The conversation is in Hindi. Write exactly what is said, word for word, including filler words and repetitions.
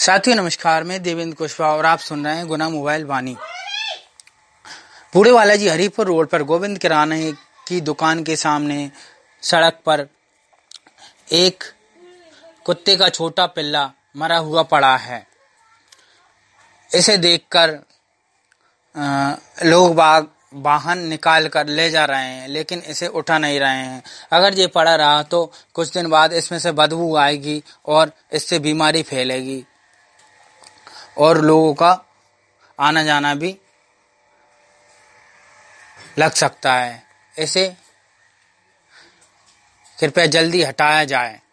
साथियों नमस्कार, मैं देवेंद्र कुशवाहा और आप सुन रहे हैं गुना मोबाइल वाणी। बूढ़े बालाजी हरिपुर रोड पर गोविंद किराने की दुकान के सामने सड़क पर एक कुत्ते का छोटा पिल्ला मरा हुआ पड़ा है। इसे देखकर अ, लोग बाग वाहन निकाल कर ले जा रहे हैं, लेकिन इसे उठा नहीं रहे हैं। अगर ये पड़ा रहा तो कुछ दिन बाद इसमें से बदबू आएगी और इससे बीमारी फैलेगी और लोगों का आना जाना भी लग सकता है। इसे कृपया जल्दी हटाया जाए।